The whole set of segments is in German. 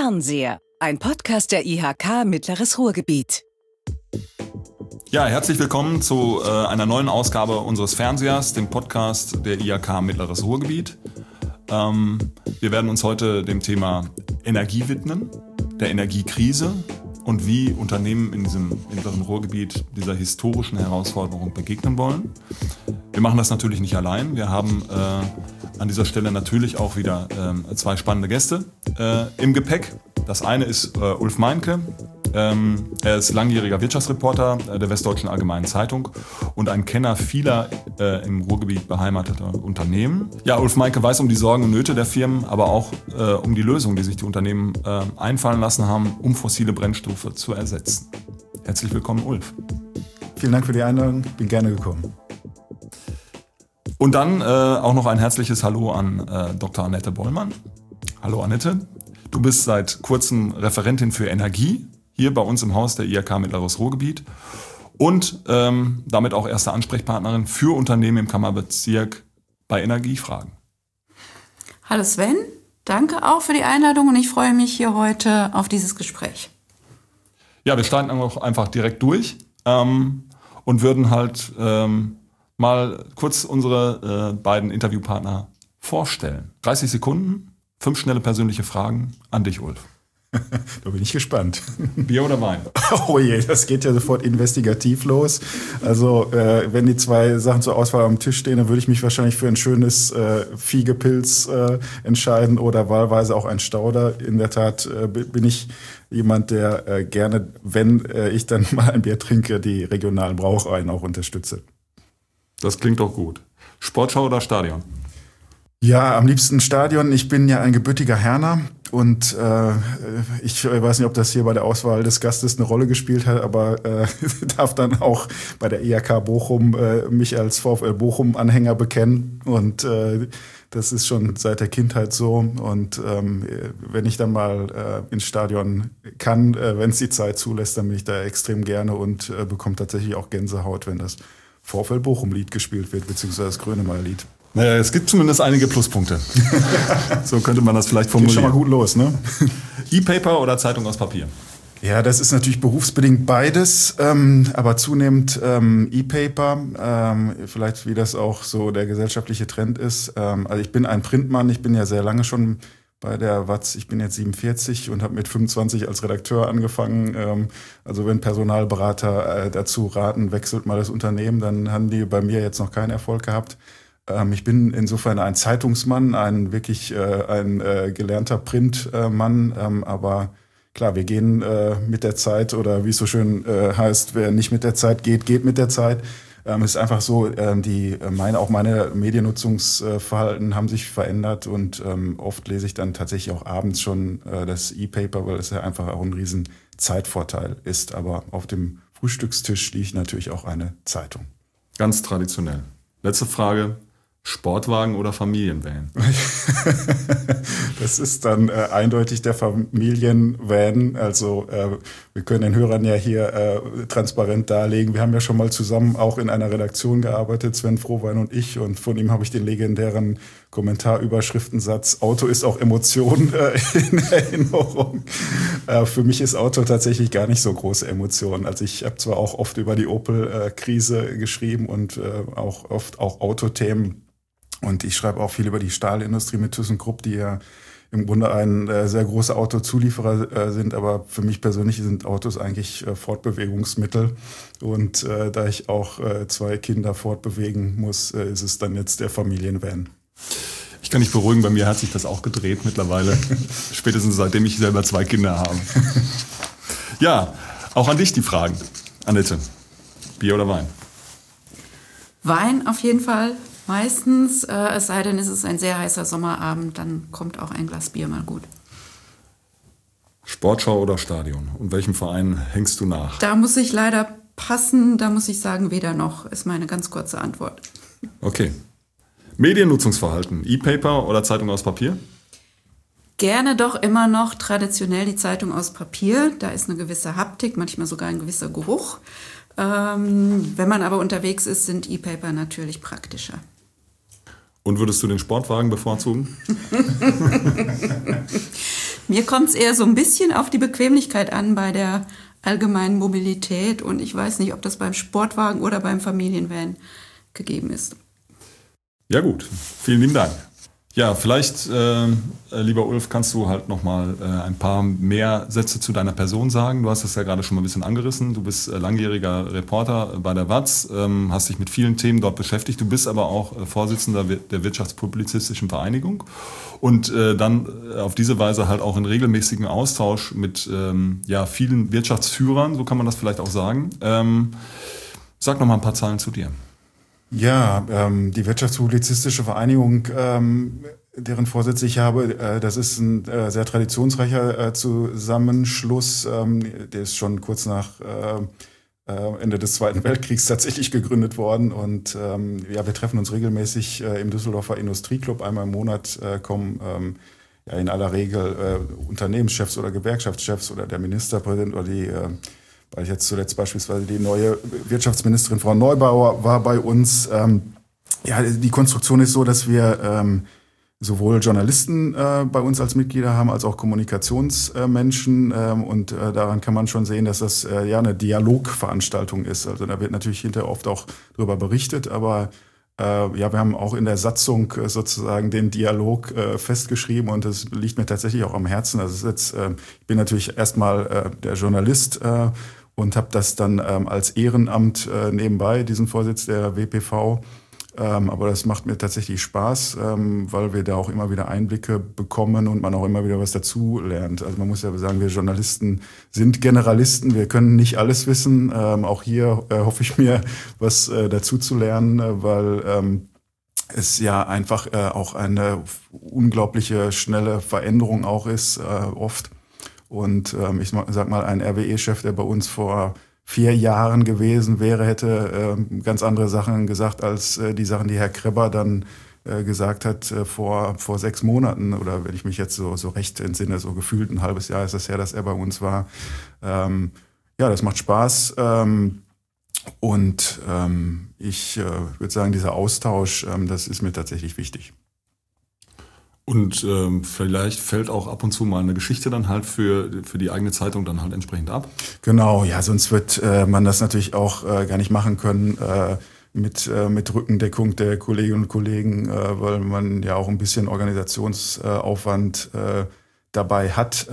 Fernseher, ein Podcast der IHK Mittleres Ruhrgebiet. Ja, herzlich willkommen zu einer neuen Ausgabe unseres Fernsehers, dem Podcast der IHK Mittleres Ruhrgebiet. Wir werden uns heute dem Thema Energie widmen, der Energiekrise und wie Unternehmen in diesem Mittleren Ruhrgebiet dieser historischen Herausforderung begegnen wollen. Wir machen das natürlich nicht allein. Wir haben an dieser Stelle natürlich auch wieder zwei spannende Gäste im Gepäck. Das eine ist Ulf Meinke. Er ist langjähriger Wirtschaftsreporter der Westdeutschen Allgemeinen Zeitung und ein Kenner vieler im Ruhrgebiet beheimateter Unternehmen. Ja, Ulf Meinke weiß um die Sorgen und Nöte der Firmen, aber auch um die Lösungen, die sich die Unternehmen einfallen lassen haben, um fossile Brennstoffe zu ersetzen. Herzlich willkommen, Ulf. Vielen Dank für die Einladung, bin gerne gekommen. Und dann auch noch ein herzliches Hallo an Dr. Annette Bollmann. Hallo Annette, du bist seit kurzem Referentin für Energie hier bei uns im Haus der IHK Mittleres Ruhrgebiet und damit auch erste Ansprechpartnerin für Unternehmen im Kammerbezirk bei Energiefragen. Hallo Sven, danke auch für die Einladung und ich freue mich hier heute auf dieses Gespräch. Ja, wir starten auch einfach direkt durch und würden halt mal kurz unsere beiden Interviewpartner vorstellen. 30 Sekunden, 5 schnelle persönliche Fragen an dich, Ulf. Da bin ich gespannt. Bier oder Wein? Oh je, das geht ja sofort investigativ los. Also wenn die zwei Sachen zur Auswahl am Tisch stehen, dann würde ich mich wahrscheinlich für ein schönes Fiegepilz entscheiden oder wahlweise auch ein Stauder. In der Tat bin ich jemand, der gerne, wenn ich dann mal ein Bier trinke, die regionalen Brauereien auch unterstütze. Das klingt doch gut. Sportschau oder Stadion? Ja, am liebsten Stadion. Ich bin ja ein gebürtiger Herner und ich weiß nicht, ob das hier bei der Auswahl des Gastes eine Rolle gespielt hat, aber darf dann auch bei der IHK Bochum mich als VfL Bochum-Anhänger bekennen und das ist schon seit der Kindheit so und wenn ich dann mal ins Stadion kann, wenn es die Zeit zulässt, dann bin ich da extrem gerne und bekomme tatsächlich auch Gänsehaut, wenn das VfL Bochum-Lied gespielt wird, beziehungsweise das Grönemeyer-Lied. Naja, es gibt zumindest einige Pluspunkte. So könnte man das vielleicht formulieren. Geht schon mal gut los, ne? E-Paper oder Zeitung aus Papier? Ja, das ist natürlich berufsbedingt beides, aber zunehmend E-Paper, vielleicht wie das auch so der gesellschaftliche Trend ist. Also ich bin ein Printmann, ich bin ja sehr lange schon bei der WAZ, ich bin jetzt 47 und habe mit 25 als Redakteur angefangen. Also wenn Personalberater dazu raten, wechselt mal das Unternehmen, dann haben die bei mir jetzt noch keinen Erfolg gehabt. Ich bin insofern ein Zeitungsmann, ein gelernter Printmann, aber klar, wir gehen mit der Zeit oder wie es so schön heißt, wer nicht mit der Zeit geht, geht mit der Zeit. Es ist einfach so, auch meine Mediennutzungsverhalten haben sich verändert und oft lese ich dann tatsächlich auch abends schon das E-Paper, weil es ja einfach auch ein riesen Zeitvorteil ist. Aber auf dem Frühstückstisch liegt natürlich auch eine Zeitung. Ganz traditionell. Letzte Frage. Sportwagen oder Familienvan? Das ist dann eindeutig der Familienvan. Also wir können den Hörern ja hier transparent darlegen. Wir haben ja schon mal zusammen auch in einer Redaktion gearbeitet, Sven Frohwein und ich. Und von ihm habe ich den legendären Kommentarüberschriftensatz, Auto ist auch Emotion in Erinnerung. Für mich ist Auto tatsächlich gar nicht so große Emotion. Also ich habe zwar auch oft über die Opel-Krise geschrieben und auch oft auch Autothemen. Und ich schreibe auch viel über die Stahlindustrie mit ThyssenKrupp, die ja im Grunde ein sehr großer Autozulieferer sind. Aber für mich persönlich sind Autos eigentlich Fortbewegungsmittel. Und da ich auch 2 Kinder fortbewegen muss, ist es dann jetzt der Familienvan. Ich kann dich beruhigen, bei mir hat sich das auch gedreht mittlerweile. Spätestens seitdem ich selber 2 Kinder habe. Ja, auch an dich die Fragen, Annette. Bier oder Wein? Wein auf jeden Fall. Meistens, es sei denn, es ist ein sehr heißer Sommerabend, dann kommt auch ein Glas Bier mal gut. Sportschau oder Stadion? Und welchem Verein hängst du nach? Da muss ich leider passen, da muss ich sagen, weder noch, ist meine ganz kurze Antwort. Okay. Mediennutzungsverhalten, E-Paper oder Zeitung aus Papier? Gerne doch immer noch traditionell die Zeitung aus Papier. Da ist eine gewisse Haptik, manchmal sogar ein gewisser Geruch. Wenn man aber unterwegs ist, sind E-Paper natürlich praktischer. Und würdest du den Sportwagen bevorzugen? Mir kommt es eher so ein bisschen auf die Bequemlichkeit an bei der allgemeinen Mobilität und ich weiß nicht, ob das beim Sportwagen oder beim Familienvan gegeben ist. Ja gut, vielen lieben Dank. Ja, vielleicht, lieber Ulf, kannst du halt nochmal ein paar mehr Sätze zu deiner Person sagen. Du hast das ja gerade schon mal ein bisschen angerissen. Du bist langjähriger Reporter bei der WAZ, hast dich mit vielen Themen dort beschäftigt. Du bist aber auch Vorsitzender der Wirtschaftspublizistischen Vereinigung und dann auf diese Weise halt auch in regelmäßigem Austausch mit vielen Wirtschaftsführern, so kann man das vielleicht auch sagen. Sag nochmal ein paar Zahlen zu dir. Ja, die Wirtschaftspublizistische Vereinigung, deren Vorsitz ich habe, das ist ein sehr traditionsreicher Zusammenschluss. Der ist schon kurz nach Ende des Zweiten Weltkriegs tatsächlich gegründet worden. Und wir treffen uns regelmäßig im Düsseldorfer Industrieclub. Einmal im Monat kommen in aller Regel Unternehmenschefs oder Gewerkschaftschefs oder der Ministerpräsident oder weil jetzt zuletzt beispielsweise die neue Wirtschaftsministerin Frau Neubauer war bei uns. Die Konstruktion ist so, dass wir sowohl Journalisten bei uns als Mitglieder haben, als auch Kommunikationsmenschen. Und daran kann man schon sehen, dass das eine Dialogveranstaltung ist. Also da wird natürlich hinterher oft auch drüber berichtet, aber wir haben auch in der Satzung sozusagen den Dialog festgeschrieben und das liegt mir tatsächlich auch am Herzen. Also ich bin natürlich erstmal der Journalist und habe das dann als Ehrenamt nebenbei, diesen Vorsitz der WPV. Aber das macht mir tatsächlich Spaß, weil wir da auch immer wieder Einblicke bekommen und man auch immer wieder was dazu lernt. Also man muss ja sagen, wir Journalisten sind Generalisten, wir können nicht alles wissen. Auch hier hoffe ich mir, was dazu zu lernen, weil es ja einfach auch eine unglaubliche schnelle Veränderung auch ist, oft. Und ich sag mal, ein RWE-Chef, der bei uns vor 4 Jahren gewesen wäre, hätte ganz andere Sachen gesagt als die Sachen, die Herr Krebber dann gesagt hat vor 6 Monaten. Oder wenn ich mich jetzt so recht entsinne, so gefühlt ein halbes Jahr ist es her, dass er bei uns war. Das macht Spaß. Ich würde sagen, dieser Austausch, das ist mir tatsächlich wichtig. Und vielleicht fällt auch ab und zu mal eine Geschichte dann halt für die eigene Zeitung dann halt entsprechend ab. Genau, ja, sonst wird man das natürlich auch gar nicht machen können mit Rückendeckung der Kolleginnen und Kollegen, weil man ja auch ein bisschen Organisationsaufwand dabei hat.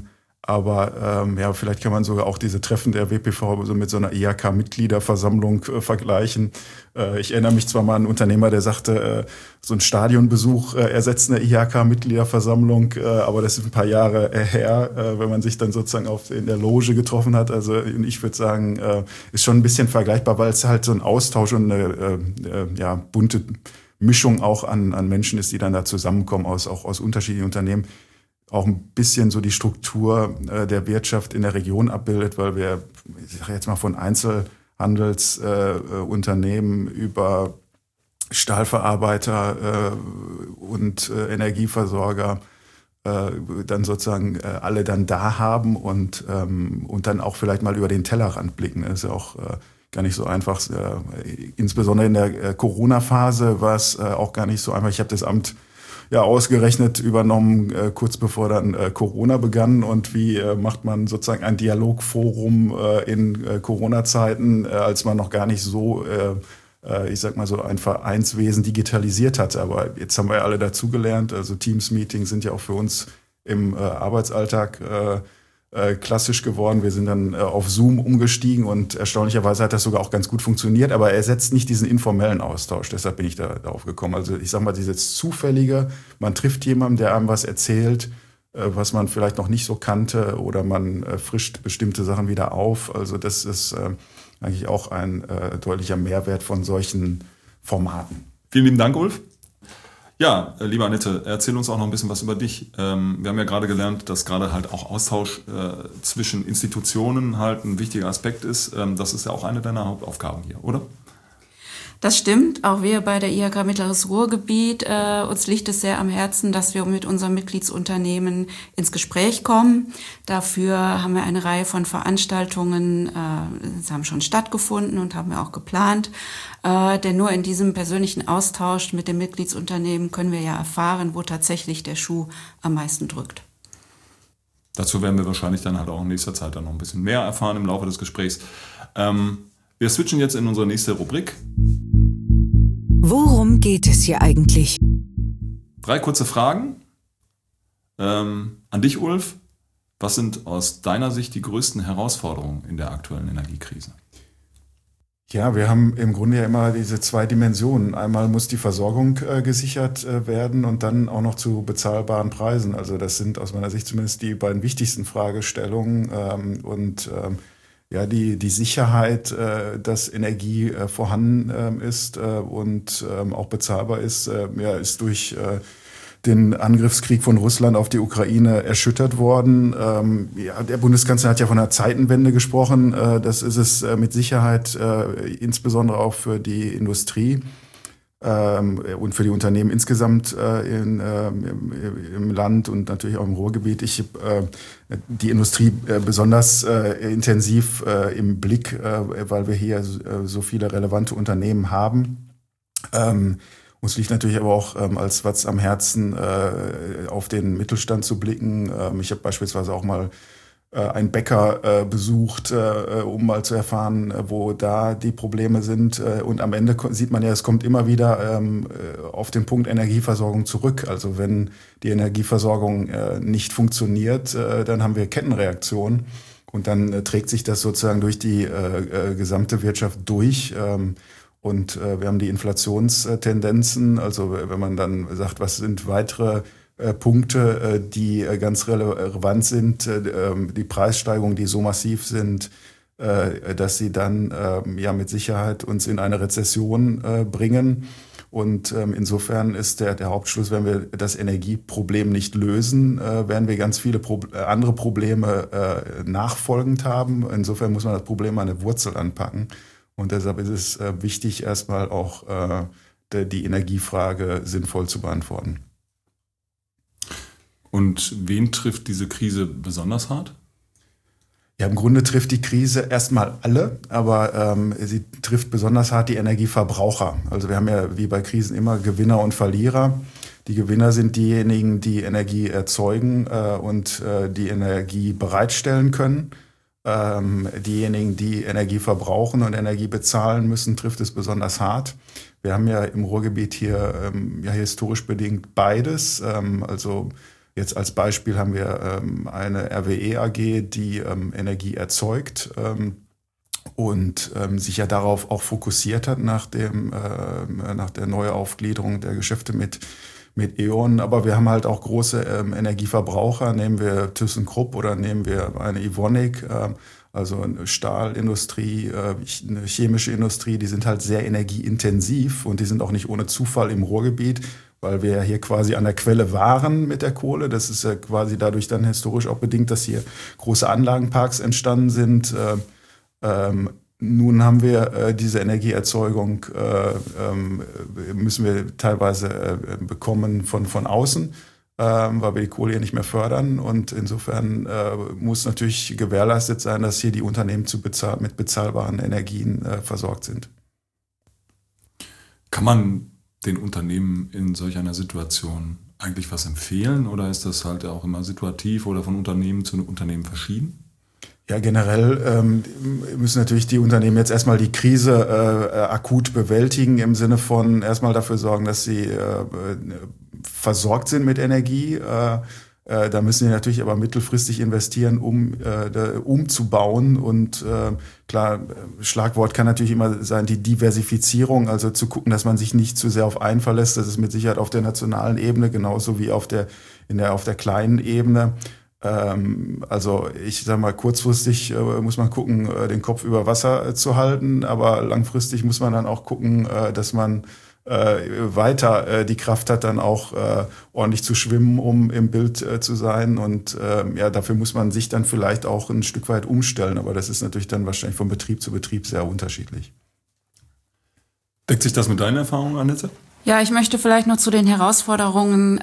Aber vielleicht kann man sogar auch diese Treffen der WPV so mit so einer IHK-Mitgliederversammlung vergleichen. Ich erinnere mich zwar mal an einen Unternehmer, der sagte, so ein Stadionbesuch ersetzt eine IHK-Mitgliederversammlung, aber das ist ein paar Jahre her, wenn man sich dann sozusagen in der Loge getroffen hat. Also ich würde sagen, ist schon ein bisschen vergleichbar, weil es halt so ein Austausch und eine bunte Mischung auch an Menschen ist, die dann da zusammenkommen aus unterschiedlichen Unternehmen. Auch ein bisschen so die Struktur der Wirtschaft in der Region abbildet, weil wir, ich sage jetzt mal von Einzelhandelsunternehmen über Stahlverarbeiter und Energieversorger dann sozusagen alle dann da haben und dann auch vielleicht mal über den Tellerrand blicken. Das ist ja auch gar nicht so einfach. Insbesondere in der Corona-Phase war es auch gar nicht so einfach. Ich habe das Amt ausgerechnet übernommen, kurz bevor dann Corona begann. Und wie macht man sozusagen ein Dialogforum in Corona-Zeiten, als man noch gar nicht so, ich sag mal so, ein Vereinswesen digitalisiert hatte. Aber jetzt haben wir ja alle dazugelernt. Also Teams-Meetings sind ja auch für uns im Arbeitsalltag klassisch geworden. Wir sind dann auf Zoom umgestiegen und erstaunlicherweise hat das sogar auch ganz gut funktioniert, aber er ersetzt nicht diesen informellen Austausch. Deshalb bin ich darauf gekommen. Also ich sag mal, dieses Zufällige, man trifft jemanden, der einem was erzählt, was man vielleicht noch nicht so kannte oder man frischt bestimmte Sachen wieder auf. Also das ist eigentlich auch ein deutlicher Mehrwert von solchen Formaten. Vielen lieben Dank, Ulf. Ja, liebe Annette, erzähl uns auch noch ein bisschen was über dich. Wir haben ja gerade gelernt, dass gerade halt auch Austausch zwischen Institutionen halt ein wichtiger Aspekt ist. Das ist ja auch eine deiner Hauptaufgaben hier, oder? Das stimmt. Auch wir bei der IHK Mittleres Ruhrgebiet, uns liegt es sehr am Herzen, dass wir mit unseren Mitgliedsunternehmen ins Gespräch kommen. Dafür haben wir eine Reihe von Veranstaltungen, das haben schon stattgefunden und haben wir auch geplant. Denn nur in diesem persönlichen Austausch mit den Mitgliedsunternehmen können wir ja erfahren, wo tatsächlich der Schuh am meisten drückt. Dazu werden wir wahrscheinlich dann halt auch in nächster Zeit dann noch ein bisschen mehr erfahren im Laufe des Gesprächs. Wir switchen jetzt in unsere nächste Rubrik. Worum geht es hier eigentlich? 3 kurze Fragen an dich, Ulf. Was sind aus deiner Sicht die größten Herausforderungen in der aktuellen Energiekrise? Ja, wir haben im Grunde ja immer diese 2 Dimensionen. Einmal muss die Versorgung gesichert werden und dann auch noch zu bezahlbaren Preisen. Also das sind aus meiner Sicht zumindest die beiden wichtigsten Fragestellungen. Die Sicherheit, dass Energie vorhanden ist und auch bezahlbar ist, ist durch den Angriffskrieg von Russland auf die Ukraine erschüttert worden. Der Bundeskanzler hat ja von einer Zeitenwende gesprochen. Das ist es mit Sicherheit, insbesondere auch für die Industrie und für die Unternehmen insgesamt im Land und natürlich auch im Ruhrgebiet. Ich habe die Industrie besonders intensiv im Blick, weil wir hier so viele relevante Unternehmen haben. Uns liegt natürlich aber auch als was am Herzen, auf den Mittelstand zu blicken. Ich habe beispielsweise auch mal einen Bäcker besucht, um mal zu erfahren, wo da die Probleme sind. Und am Ende sieht man ja, es kommt immer wieder auf den Punkt Energieversorgung zurück. Also wenn die Energieversorgung nicht funktioniert, dann haben wir Kettenreaktionen. Und dann trägt sich das sozusagen durch die gesamte Wirtschaft durch. Und wir haben die Inflationstendenzen, also wenn man dann sagt, was sind weitere Punkte, die ganz relevant sind, die Preissteigerungen, die so massiv sind, dass sie dann mit Sicherheit uns in eine Rezession bringen. Und insofern ist der Hauptschluss, wenn wir das Energieproblem nicht lösen, werden wir ganz viele andere Probleme nachfolgend haben. Insofern muss man das Problem an der Wurzel anpacken. Und deshalb ist es wichtig, erstmal auch die Energiefrage sinnvoll zu beantworten. Und wen trifft diese Krise besonders hart? Ja, im Grunde trifft die Krise erstmal alle, aber sie trifft besonders hart die Energieverbraucher. Also wir haben ja wie bei Krisen immer Gewinner und Verlierer. Die Gewinner sind diejenigen, die Energie erzeugen und die Energie bereitstellen können. Diejenigen, die Energie verbrauchen und Energie bezahlen müssen, trifft es besonders hart. Wir haben ja im Ruhrgebiet hier historisch bedingt beides. Also jetzt als Beispiel haben wir eine RWE AG, die Energie erzeugt und sich ja darauf auch fokussiert hat nach der Neuaufgliederung der Geschäfte mit E.ON. Aber wir haben halt auch große Energieverbraucher. Nehmen wir ThyssenKrupp oder nehmen wir eine Evonik, also eine Stahlindustrie, eine chemische Industrie. Die sind halt sehr energieintensiv und die sind auch nicht ohne Zufall im Ruhrgebiet, weil wir ja hier quasi an der Quelle waren mit der Kohle. Das ist ja quasi dadurch dann historisch auch bedingt, dass hier große Anlagenparks entstanden sind. Nun haben wir diese Energieerzeugung, müssen wir teilweise bekommen von außen, weil wir die Kohle hier nicht mehr fördern. Und insofern muss natürlich gewährleistet sein, dass hier die Unternehmen mit bezahlbaren Energien versorgt sind. Kann man den Unternehmen in solch einer Situation eigentlich was empfehlen oder ist das halt auch immer situativ oder von Unternehmen zu Unternehmen verschieden? Ja, generell müssen natürlich die Unternehmen jetzt erstmal die Krise akut bewältigen, im Sinne von erstmal dafür sorgen, dass sie versorgt sind mit Energie. Da müssen sie natürlich aber mittelfristig investieren, um umzubauen. Und klar, Schlagwort kann natürlich immer sein, die Diversifizierung, also zu gucken, dass man sich nicht zu sehr auf einen verlässt. Das ist mit Sicherheit auf der nationalen Ebene genauso wie auf der kleinen Ebene. Also ich sag mal, kurzfristig muss man gucken, den Kopf über Wasser zu halten, aber langfristig muss man dann auch gucken, dass man weiter die Kraft hat, dann auch ordentlich zu schwimmen, um im Bild zu sein. Und dafür muss man sich dann vielleicht auch ein Stück weit umstellen, aber das ist natürlich dann wahrscheinlich von Betrieb zu Betrieb sehr unterschiedlich. Deckt sich das mit deinen Erfahrungen, Annette? Ja, ich möchte vielleicht noch zu den Herausforderungen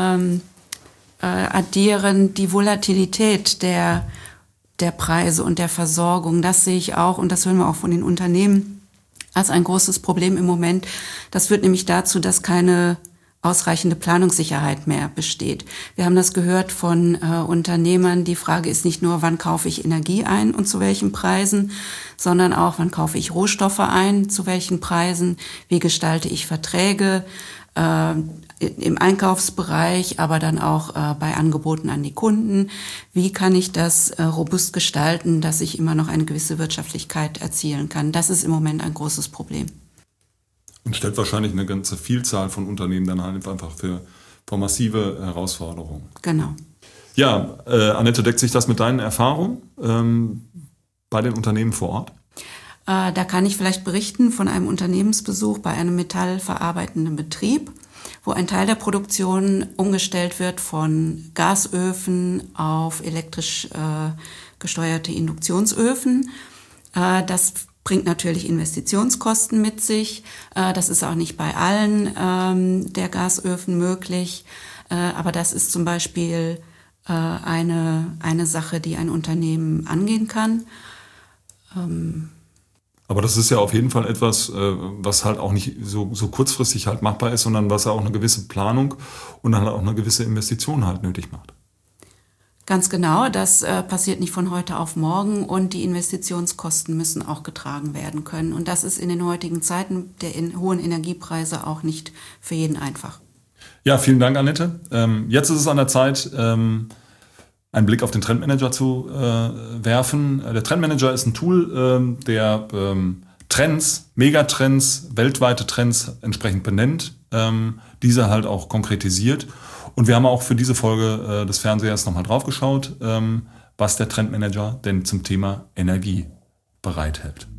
addieren, die Volatilität der Preise und der Versorgung. Das sehe ich auch und das hören wir auch von den Unternehmen als ein großes Problem im Moment. Das führt nämlich dazu, dass keine ausreichende Planungssicherheit mehr besteht. Wir haben das gehört von Unternehmern. Die Frage ist nicht nur, wann kaufe ich Energie ein und zu welchen Preisen, sondern auch, wann kaufe ich Rohstoffe ein, zu welchen Preisen, wie gestalte ich Verträge im Einkaufsbereich, aber dann auch bei Angeboten an die Kunden. Wie kann ich das robust gestalten, dass ich immer noch eine gewisse Wirtschaftlichkeit erzielen kann? Das ist im Moment ein großes Problem. Und stellt wahrscheinlich eine ganze Vielzahl von Unternehmen dann halt einfach vor massive Herausforderungen. Genau. Ja, Annette, deckt sich das mit deinen Erfahrungen bei den Unternehmen vor Ort? Da kann ich vielleicht berichten von einem Unternehmensbesuch bei einem metallverarbeitenden Betrieb, wo ein Teil der Produktion umgestellt wird von Gasöfen auf elektrisch gesteuerte Induktionsöfen. Das bringt natürlich Investitionskosten mit sich. Das ist auch nicht bei allen der Gasöfen möglich. Aber das ist zum Beispiel eine Sache, die ein Unternehmen angehen kann. Aber das ist ja auf jeden Fall etwas, was halt auch nicht so kurzfristig halt machbar ist, sondern was ja auch eine gewisse Planung und dann auch eine gewisse Investition halt nötig macht. Ganz genau, das passiert nicht von heute auf morgen und die Investitionskosten müssen auch getragen werden können. Und das ist in den heutigen Zeiten der hohen Energiepreise auch nicht für jeden einfach. Ja, vielen Dank, Annette. Jetzt ist es an der Zeit, einen Blick auf den Trendmanager zu werfen. Der Trendmanager ist ein Tool, der Trends, Megatrends, weltweite Trends entsprechend benennt, diese halt auch konkretisiert. Und wir haben auch für diese Folge des Fernsehers nochmal drauf geschaut, was der Trendmanager denn zum Thema Energie bereithält.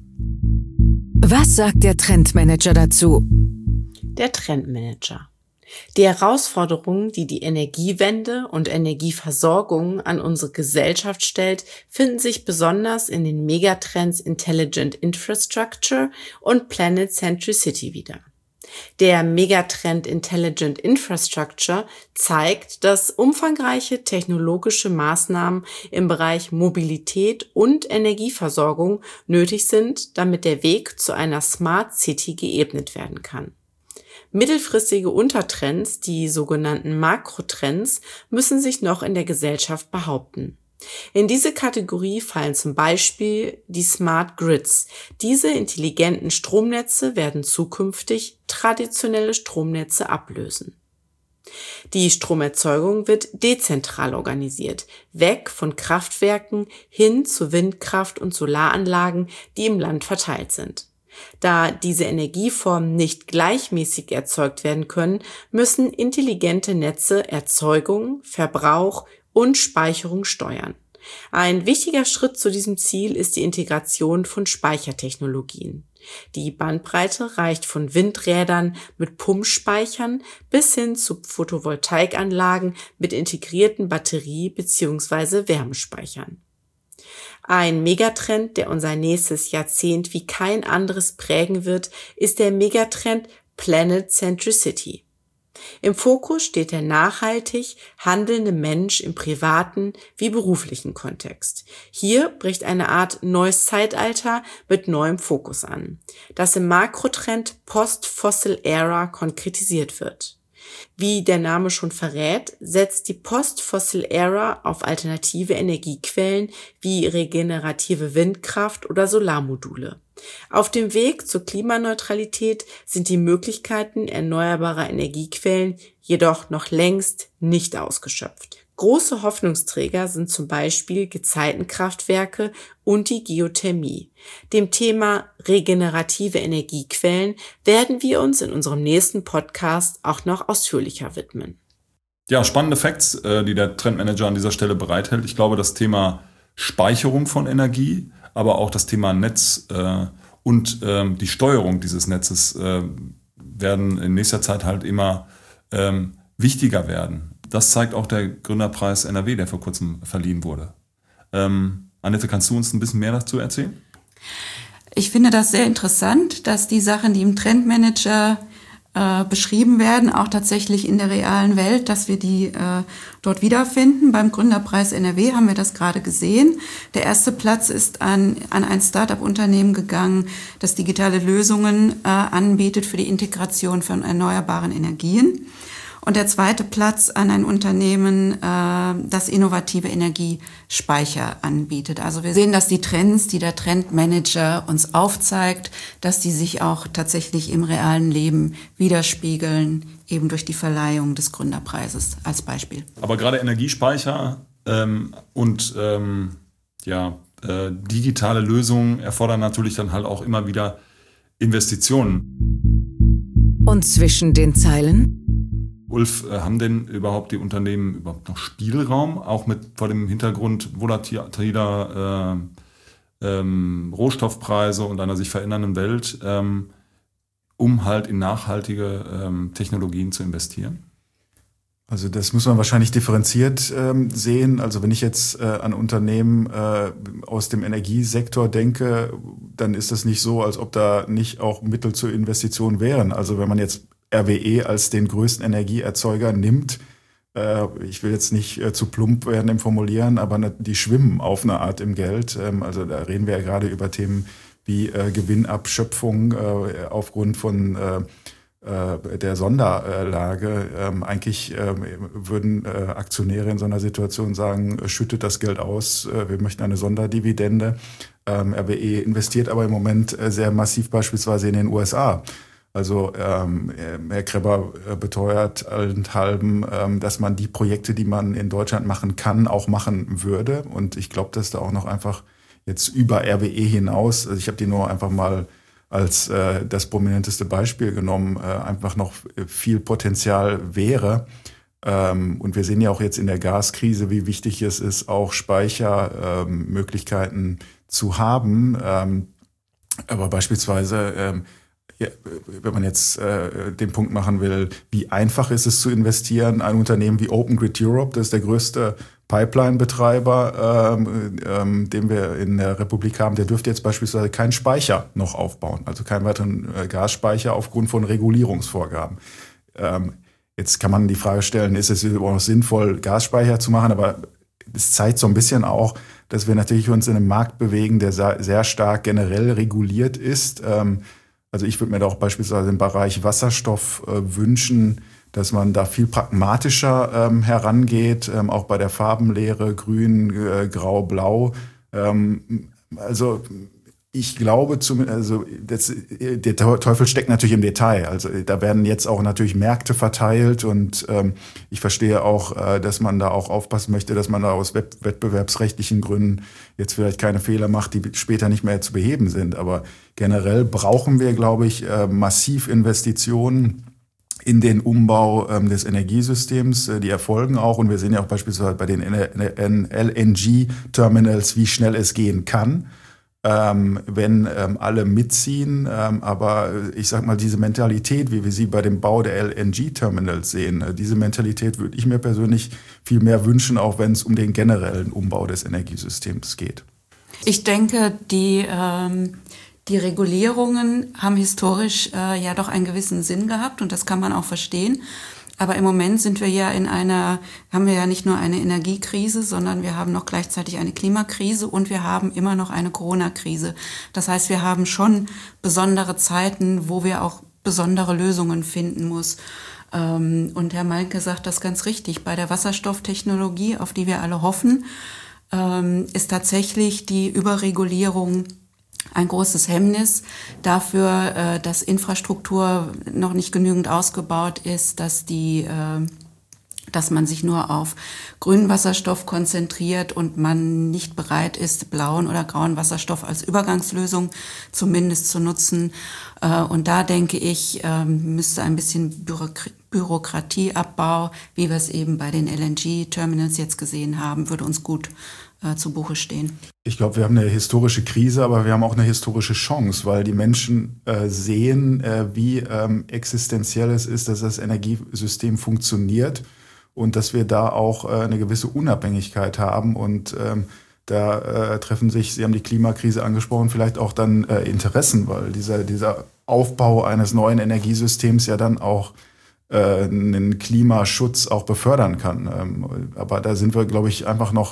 Was sagt der Trendmanager dazu? Der Trendmanager. Die Herausforderungen, die die Energiewende und Energieversorgung an unsere Gesellschaft stellt, finden sich besonders in den Megatrends Intelligent Infrastructure und Planet Centricity wieder. Der Megatrend Intelligent Infrastructure zeigt, dass umfangreiche technologische Maßnahmen im Bereich Mobilität und Energieversorgung nötig sind, damit der Weg zu einer Smart City geebnet werden kann. Mittelfristige Untertrends, die sogenannten Makrotrends, müssen sich noch in der Gesellschaft behaupten. In diese Kategorie fallen zum Beispiel die Smart Grids. Diese intelligenten Stromnetze werden zukünftig traditionelle Stromnetze ablösen. Die Stromerzeugung wird dezentral organisiert, weg von Kraftwerken hin zu Windkraft- und Solaranlagen, die im Land verteilt sind. Da diese Energieformen nicht gleichmäßig erzeugt werden können, müssen intelligente Netze Erzeugung, Verbrauch und Speicherung steuern. Ein wichtiger Schritt zu diesem Ziel ist die Integration von Speichertechnologien. Die Bandbreite reicht von Windrädern mit Pumpspeichern bis hin zu Photovoltaikanlagen mit integrierten Batterie- bzw. Wärmespeichern. Ein Megatrend, der unser nächstes Jahrzehnt wie kein anderes prägen wird, ist der Megatrend Planet Centricity. Im Fokus steht der nachhaltig handelnde Mensch im privaten wie beruflichen Kontext. Hier bricht eine Art neues Zeitalter mit neuem Fokus an, das im Makrotrend Post-Fossil Era konkretisiert wird. Wie der Name schon verrät, setzt die Post-Fossil Era auf alternative Energiequellen wie regenerative Windkraft oder Solarmodule. Auf dem Weg zur Klimaneutralität sind die Möglichkeiten erneuerbarer Energiequellen jedoch noch längst nicht ausgeschöpft. Große Hoffnungsträger sind zum Beispiel Gezeitenkraftwerke und die Geothermie. Dem Thema regenerative Energiequellen werden wir uns in unserem nächsten Podcast auch noch ausführlicher widmen. Ja, spannende Facts, die der Trendmanager an dieser Stelle bereithält. Ich glaube, das Thema Speicherung von Energie, aber auch das Thema Netz und die Steuerung dieses Netzes werden in nächster Zeit halt immer wichtiger werden. Das zeigt auch der Gründerpreis NRW, der vor kurzem verliehen wurde. Annette, kannst du uns ein bisschen mehr dazu erzählen? Ich finde das sehr interessant, dass die Sachen, die im Trendmanager beschrieben werden, auch tatsächlich in der realen Welt, dass wir die dort wiederfinden. Beim Gründerpreis NRW haben wir das gerade gesehen. Der erste Platz ist an ein Start-up-Unternehmen gegangen, das digitale Lösungen anbietet für die Integration von erneuerbaren Energien. Und der zweite Platz an ein Unternehmen, das innovative Energiespeicher anbietet. Also wir sehen, dass die Trends, die der Trendmanager uns aufzeigt, dass die sich auch tatsächlich im realen Leben widerspiegeln, eben durch die Verleihung des Gründerpreises als Beispiel. Aber gerade Energiespeicher und digitale Lösungen erfordern natürlich dann halt auch immer wieder Investitionen. Und zwischen den Zeilen? Ulf, haben denn überhaupt die Unternehmen überhaupt noch Spielraum, auch vor dem Hintergrund volatiler Rohstoffpreise und einer sich verändernden Welt, um halt in nachhaltige Technologien zu investieren? Also das muss man wahrscheinlich differenziert sehen. Also wenn ich jetzt an Unternehmen aus dem Energiesektor denke, dann ist das nicht so, als ob da nicht auch Mittel zur Investition wären. Also wenn man jetzt RWE als den größten Energieerzeuger nimmt, ich will jetzt nicht zu plump werden im Formulieren, aber die schwimmen auf eine Art im Geld. Also da reden wir ja gerade über Themen wie Gewinnabschöpfung aufgrund von der Sonderlage. Eigentlich würden Aktionäre in so einer Situation sagen, schüttet das Geld aus, wir möchten eine Sonderdividende. RWE investiert aber im Moment sehr massiv beispielsweise in den USA. Also Herr Kreber beteuert allenthalben, dass man die Projekte, die man in Deutschland machen kann, auch machen würde. Und ich glaube, dass da auch noch einfach jetzt über RWE hinaus, also ich habe die nur einfach mal als das prominenteste Beispiel genommen, einfach noch viel Potenzial wäre. Und wir sehen ja auch jetzt in der Gaskrise, wie wichtig es ist, auch Speichermöglichkeiten zu haben. Aber beispielsweise wenn man jetzt den Punkt machen will, wie einfach ist es zu investieren, ein Unternehmen wie Open Grid Europe, das ist der größte Pipeline-Betreiber, den wir in der Republik haben, der dürfte jetzt beispielsweise keinen Speicher noch aufbauen, also keinen weiteren Gasspeicher aufgrund von Regulierungsvorgaben. Jetzt kann man die Frage stellen, ist es überhaupt noch sinnvoll, Gasspeicher zu machen, aber es zeigt so ein bisschen auch, dass wir natürlich uns in einem Markt bewegen, der sehr stark generell reguliert ist. Also ich würde mir da auch beispielsweise im Bereich Wasserstoff wünschen, dass man da viel pragmatischer herangeht, auch bei der Farbenlehre, grün, grau, blau. Also ich glaube, der Teufel steckt natürlich im Detail. Also da werden jetzt auch natürlich Märkte verteilt und ich verstehe auch, dass man da auch aufpassen möchte, dass man da aus wettbewerbsrechtlichen Gründen jetzt vielleicht keine Fehler macht, die später nicht mehr zu beheben sind. Aber generell brauchen wir, glaube ich, massiv Investitionen in den Umbau des Energiesystems. Die erfolgen auch und wir sehen ja auch beispielsweise bei den LNG-Terminals, wie schnell es gehen kann. Wenn alle mitziehen. Aber ich sag mal, diese Mentalität, wie wir sie bei dem Bau der LNG-Terminals sehen, diese Mentalität würde ich mir persönlich viel mehr wünschen, auch wenn es um den generellen Umbau des Energiesystems geht. Ich denke, die Regulierungen haben historisch ja doch einen gewissen Sinn gehabt und das kann man auch verstehen. Aber im Moment haben wir ja nicht nur eine Energiekrise, sondern wir haben noch gleichzeitig eine Klimakrise und wir haben immer noch eine Corona-Krise. Das heißt, wir haben schon besondere Zeiten, wo wir auch besondere Lösungen finden müssen. Und Herr Meinke sagt das ganz richtig. Bei der Wasserstofftechnologie, auf die wir alle hoffen, ist tatsächlich die Überregulierung ein großes Hemmnis dafür, dass Infrastruktur noch nicht genügend ausgebaut ist, dass man sich nur auf grünen Wasserstoff konzentriert und man nicht bereit ist, blauen oder grauen Wasserstoff als Übergangslösung zumindest zu nutzen. Und da denke ich, müsste ein bisschen Bürokratieabbau, wie wir es eben bei den LNG-Terminals jetzt gesehen haben, würde uns gut zu Buche stehen. Ich glaube, wir haben eine historische Krise, aber wir haben auch eine historische Chance, weil die Menschen sehen, wie existenziell es ist, dass das Energiesystem funktioniert und dass wir da auch eine gewisse Unabhängigkeit haben. Und da treffen sich, Sie haben die Klimakrise angesprochen, vielleicht auch dann Interessen, weil dieser Aufbau eines neuen Energiesystems ja dann auch einen Klimaschutz auch befördern kann. Aber da sind wir, glaube ich, einfach noch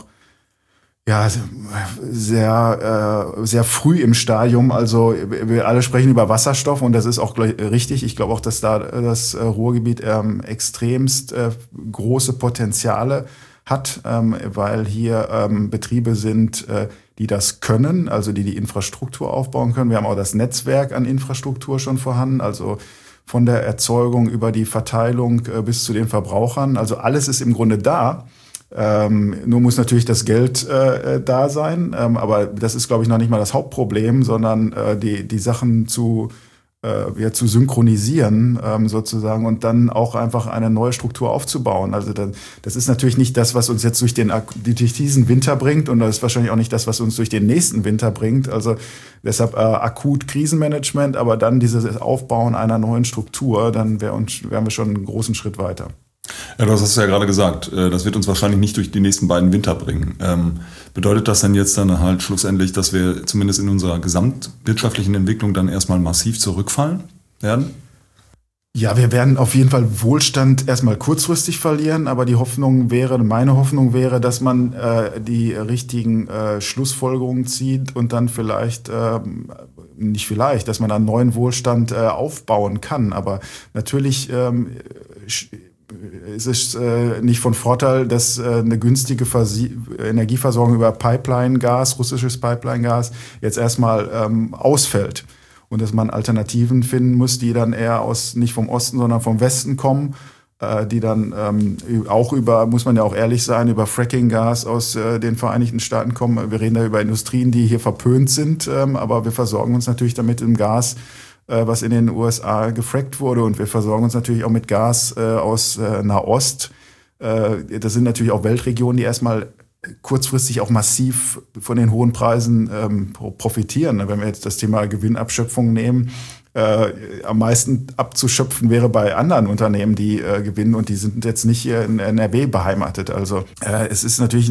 sehr früh im Stadium. Also wir alle sprechen über Wasserstoff und das ist auch richtig. Ich glaube auch, dass da das Ruhrgebiet extremst große Potenziale hat, weil hier Betriebe sind, die das können, also die Infrastruktur aufbauen können. Wir haben auch das Netzwerk an Infrastruktur schon vorhanden, also von der Erzeugung über die Verteilung bis zu den Verbrauchern. Also alles ist im Grunde da. Nur muss natürlich das Geld da sein. Aber das ist, glaube ich, noch nicht mal das Hauptproblem, sondern die Sachen zu synchronisieren sozusagen und dann auch einfach eine neue Struktur aufzubauen. Also das ist natürlich nicht das, was uns jetzt durch diesen Winter bringt und das ist wahrscheinlich auch nicht das, was uns durch den nächsten Winter bringt. Also deshalb akut Krisenmanagement, aber dann dieses Aufbauen einer neuen Struktur, dann wären wir schon einen großen Schritt weiter. Ja, du hast es ja gerade gesagt, das wird uns wahrscheinlich nicht durch die nächsten beiden Winter bringen. Bedeutet das denn jetzt dann halt schlussendlich, dass wir zumindest in unserer gesamtwirtschaftlichen Entwicklung dann erstmal massiv zurückfallen werden? Ja, wir werden auf jeden Fall Wohlstand erstmal kurzfristig verlieren, aber meine Hoffnung wäre, dass man die richtigen Schlussfolgerungen zieht und dann dass man einen neuen Wohlstand aufbauen kann. Aber natürlich ist es nicht von Vorteil, dass eine günstige Energieversorgung über Pipeline-Gas, russisches Pipeline-Gas, jetzt erstmal ausfällt. Und dass man Alternativen finden muss, die dann eher nicht vom Osten, sondern vom Westen kommen, die dann auch muss man ja auch ehrlich sein, über Fracking-Gas aus den Vereinigten Staaten kommen. Wir reden da über Industrien, die hier verpönt sind, aber wir versorgen uns natürlich damit im Gas, was in den USA gefrackt wurde. Und wir versorgen uns natürlich auch mit Gas aus Nahost. Das sind natürlich auch Weltregionen, die erstmal kurzfristig auch massiv von den hohen Preisen profitieren. Wenn wir jetzt das Thema Gewinnabschöpfung nehmen, am meisten abzuschöpfen wäre bei anderen Unternehmen, die gewinnen und die sind jetzt nicht hier in NRW beheimatet. Also es ist natürlich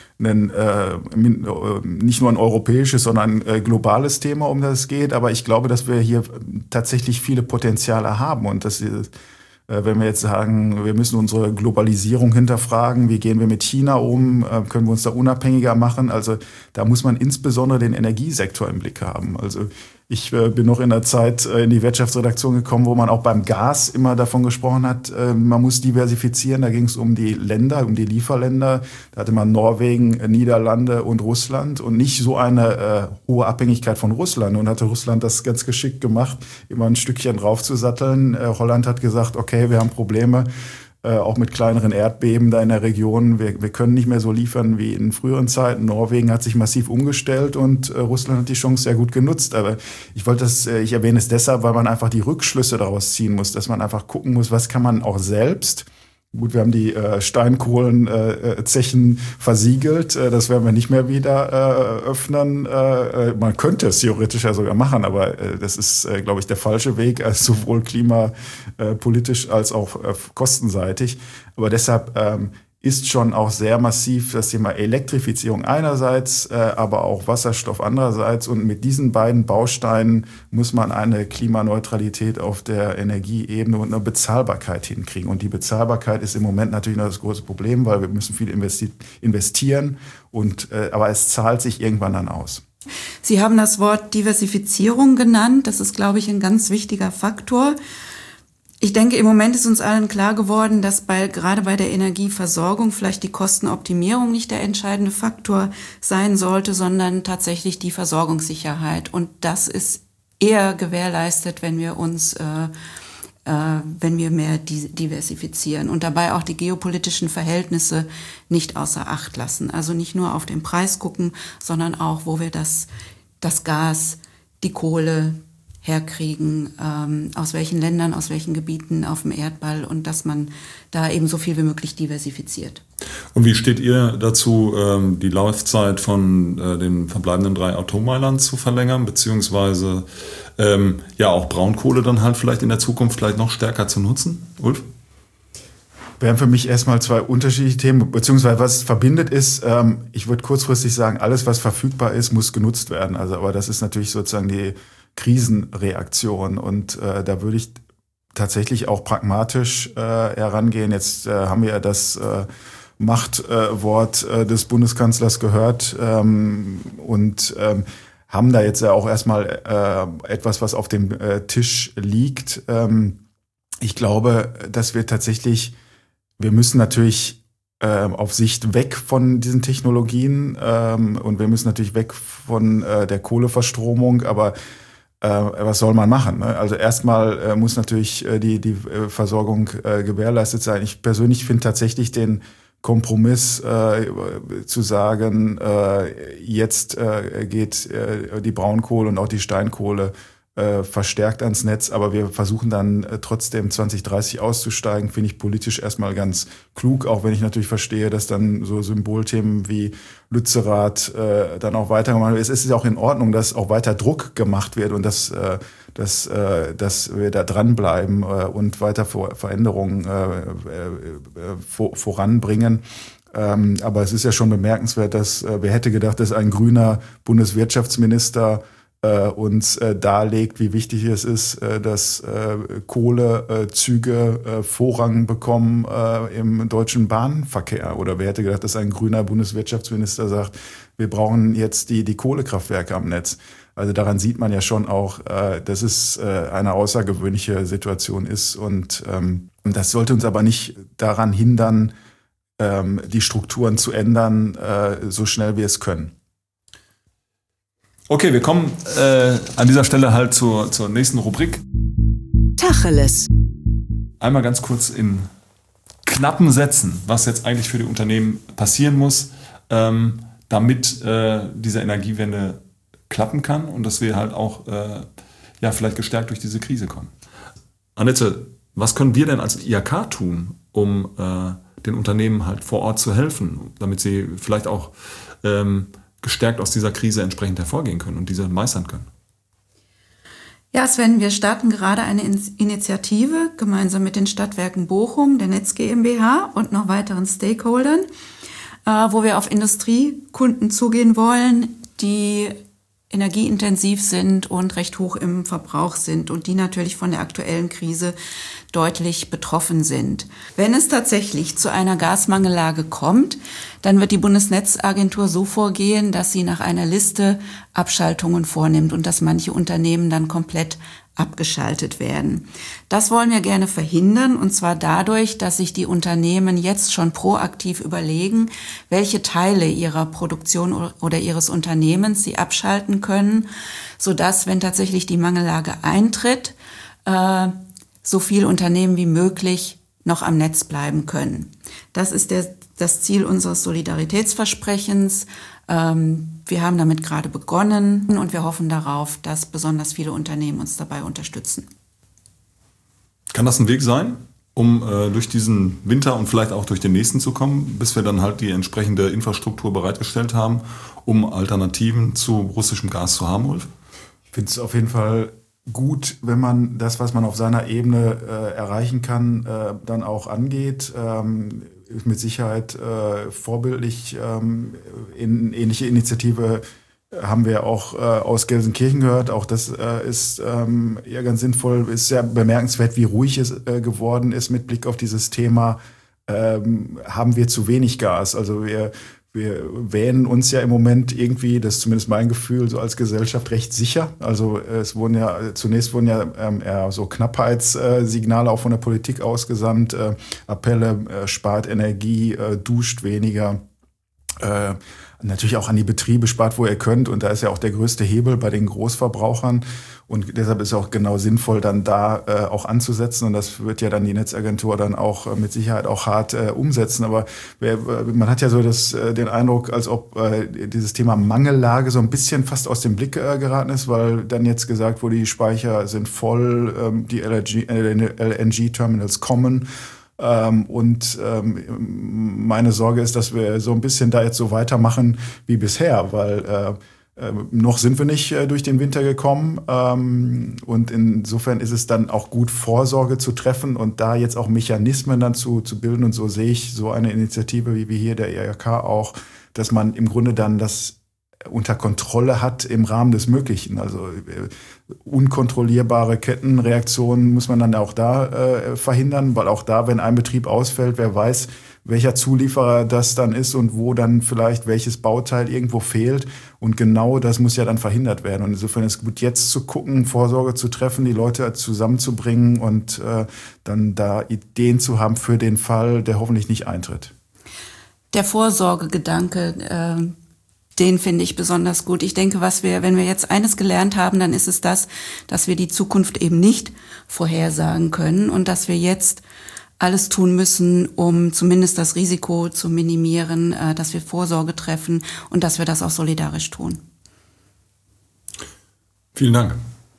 nicht nur ein europäisches, sondern ein globales Thema, um das es geht. Aber ich glaube, dass wir hier tatsächlich viele Potenziale haben und dass wenn wir jetzt sagen, wir müssen unsere Globalisierung hinterfragen, wie gehen wir mit China um, können wir uns da unabhängiger machen? Also da muss man insbesondere den Energiesektor im Blick haben. Also ich bin noch in der Zeit in die Wirtschaftsredaktion gekommen, wo man auch beim Gas immer davon gesprochen hat, man muss diversifizieren. Da ging es um die Länder, um die Lieferländer. Da hatte man Norwegen, Niederlande und Russland und nicht so eine hohe Abhängigkeit von Russland. Und hatte Russland das ganz geschickt gemacht, immer ein Stückchen draufzusatteln. Holland hat gesagt, okay, wir haben Probleme. Auch mit kleineren Erdbeben da in der Region. Wir können nicht mehr so liefern wie in früheren Zeiten. Norwegen hat sich massiv umgestellt und Russland hat die Chance sehr gut genutzt. Aber ich erwähne es deshalb, weil man einfach die Rückschlüsse daraus ziehen muss, dass man einfach gucken muss, was kann man auch selbst. Gut, wir haben die Steinkohlenzechen versiegelt. Das werden wir nicht mehr wieder öffnen. Man könnte es theoretisch ja sogar machen, aber das ist, glaube ich, der falsche Weg, sowohl klimapolitisch als auch kostenseitig. Aber deshalb ist schon auch sehr massiv das Thema Elektrifizierung einerseits, aber auch Wasserstoff andererseits. Und mit diesen beiden Bausteinen muss man eine Klimaneutralität auf der Energieebene und eine Bezahlbarkeit hinkriegen. Und die Bezahlbarkeit ist im Moment natürlich noch das große Problem, weil wir müssen viel investieren. Aber es zahlt sich irgendwann dann aus. Sie haben das Wort Diversifizierung genannt. Das ist, glaube ich, ein ganz wichtiger Faktor. Ich denke, im Moment ist uns allen klar geworden, dass gerade bei der Energieversorgung vielleicht die Kostenoptimierung nicht der entscheidende Faktor sein sollte, sondern tatsächlich die Versorgungssicherheit. Und das ist eher gewährleistet, wenn wir mehr diversifizieren und dabei auch die geopolitischen Verhältnisse nicht außer Acht lassen. Also nicht nur auf den Preis gucken, sondern auch, wo wir das Gas, die Kohle herkriegen, aus welchen Ländern, aus welchen Gebieten auf dem Erdball und dass man da eben so viel wie möglich diversifiziert. Und wie steht ihr dazu, die Laufzeit von den verbleibenden 3 Atommeilen zu verlängern, beziehungsweise auch Braunkohle dann halt vielleicht in der Zukunft vielleicht noch stärker zu nutzen? Ulf? Wären für mich erstmal 2 unterschiedliche Themen, beziehungsweise was es verbindet ist, ich würde kurzfristig sagen, alles, was verfügbar ist, muss genutzt werden. Also, aber das ist natürlich sozusagen Krisenreaktion. Und da würde ich tatsächlich auch pragmatisch herangehen. Jetzt haben wir ja das Machtwort des Bundeskanzlers gehört und haben da jetzt ja auch erstmal etwas, was auf dem Tisch liegt. Ich glaube, dass wir müssen natürlich auf Sicht weg von diesen Technologien und wir müssen natürlich weg von der Kohleverstromung, aber was soll man machen? Ne? Also erstmal muss natürlich die Versorgung gewährleistet sein. Ich persönlich finde tatsächlich den Kompromiss zu sagen, jetzt geht die Braunkohle und auch die Steinkohle verstärkt ans Netz, aber wir versuchen dann trotzdem 2030 auszusteigen, finde ich politisch erstmal ganz klug, auch wenn ich natürlich verstehe, dass dann so Symbolthemen wie Lützerath dann auch weitergemacht wird. Es ist ja auch in Ordnung, dass auch weiter Druck gemacht wird und dass wir da dranbleiben und weiter Veränderungen voranbringen. Aber es ist ja schon bemerkenswert, dass wer hätte gedacht, dass ein grüner Bundeswirtschaftsminister uns darlegt, wie wichtig es ist, dass Kohlezüge Vorrang bekommen im deutschen Bahnverkehr. Oder wer hätte gedacht, dass ein grüner Bundeswirtschaftsminister sagt, wir brauchen jetzt die Kohlekraftwerke am Netz. Also daran sieht man ja schon auch, dass es eine außergewöhnliche Situation ist. Und das sollte uns aber nicht daran hindern, die Strukturen zu ändern, so schnell wir es können. Okay, wir kommen an dieser Stelle halt zur nächsten Rubrik. Tacheles. Einmal ganz kurz in knappen Sätzen, was jetzt eigentlich für die Unternehmen passieren muss, damit diese Energiewende klappen kann und dass wir halt auch vielleicht gestärkt durch diese Krise kommen. Annette, was können wir denn als IHK tun, um den Unternehmen halt vor Ort zu helfen, damit sie vielleicht auch gestärkt aus dieser Krise entsprechend hervorgehen können und diese meistern können? Ja, Sven, wir starten gerade eine Initiative gemeinsam mit den Stadtwerken Bochum, der Netz GmbH und noch weiteren Stakeholdern, wo wir auf Industriekunden zugehen wollen, die energieintensiv sind und recht hoch im Verbrauch sind und die natürlich von der aktuellen Krise deutlich betroffen sind. Wenn es tatsächlich zu einer Gasmangellage kommt, dann wird die Bundesnetzagentur so vorgehen, dass sie nach einer Liste Abschaltungen vornimmt und dass manche Unternehmen dann komplett abgeschaltet werden. Das wollen wir gerne verhindern, und zwar dadurch, dass sich die Unternehmen jetzt schon proaktiv überlegen, welche Teile ihrer Produktion oder ihres Unternehmens sie abschalten können, sodass, wenn tatsächlich die Mangellage eintritt, so viele Unternehmen wie möglich noch am Netz bleiben können. Das ist das Ziel unseres Solidaritätsversprechens. Wir haben damit gerade begonnen und wir hoffen darauf, dass besonders viele Unternehmen uns dabei unterstützen. Kann das ein Weg sein, um durch diesen Winter und vielleicht auch durch den nächsten zu kommen, bis wir dann halt die entsprechende Infrastruktur bereitgestellt haben, um Alternativen zu russischem Gas zu haben, Ulf? Ich finde es auf jeden Fall gut, wenn man das, was man auf seiner Ebene erreichen kann, dann auch angeht. Mit Sicherheit vorbildlich. In ähnliche Initiative haben wir auch aus Gelsenkirchen gehört. Auch das ist ja ganz sinnvoll. Ist sehr bemerkenswert, wie ruhig es geworden ist mit Blick auf dieses Thema. Haben wir zu wenig Gas? Also wir wähnen uns ja im Moment irgendwie, das ist zumindest mein Gefühl, so als Gesellschaft recht sicher. Also zunächst wurden eher so Knappheitssignale auch von der Politik ausgesandt, Appelle, spart Energie, duscht weniger. Natürlich auch an die Betriebe, spart, wo ihr könnt. Und da ist ja auch der größte Hebel bei den Großverbrauchern. Und deshalb ist es auch genau sinnvoll, dann da auch anzusetzen. Und das wird ja dann die Netzagentur dann auch mit Sicherheit auch hart umsetzen. Aber man hat ja so den Eindruck, als ob dieses Thema Mangellage so ein bisschen fast aus dem Blick geraten ist, weil dann jetzt gesagt wurde, die Speicher sind voll, die LNG-Terminals kommen. Meine Sorge ist, dass wir so ein bisschen da jetzt so weitermachen wie bisher, weil noch sind wir nicht durch den Winter gekommen. Und insofern ist es dann auch gut, Vorsorge zu treffen und da jetzt auch Mechanismen dann zu bilden. Und so sehe ich so eine Initiative wie hier der IHK auch, dass man im Grunde dann das unter Kontrolle hat im Rahmen des Möglichen. Also unkontrollierbare Kettenreaktionen muss man dann auch da verhindern, weil auch da, wenn ein Betrieb ausfällt, wer weiß, welcher Zulieferer das dann ist und wo dann vielleicht welches Bauteil irgendwo fehlt. Und genau das muss ja dann verhindert werden. Und insofern ist es gut, jetzt zu gucken, Vorsorge zu treffen, die Leute zusammenzubringen und dann da Ideen zu haben für den Fall, der hoffentlich nicht eintritt. Der Vorsorgegedanke, den finde ich besonders gut. Ich denke, wenn wir jetzt eines gelernt haben, dann ist es das, dass wir die Zukunft eben nicht vorhersagen können und dass wir jetzt alles tun müssen, um zumindest das Risiko zu minimieren, dass wir Vorsorge treffen und dass wir das auch solidarisch tun. Vielen Dank.